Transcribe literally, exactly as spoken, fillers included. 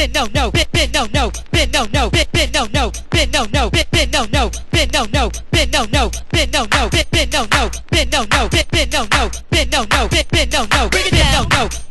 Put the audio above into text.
been no no, been been no no, been no no, been been no no, been no no, been been no no, been no no, been no no, been no no, been been no no, been no no, been been no no, been no no, been been no no, bring it down, no no.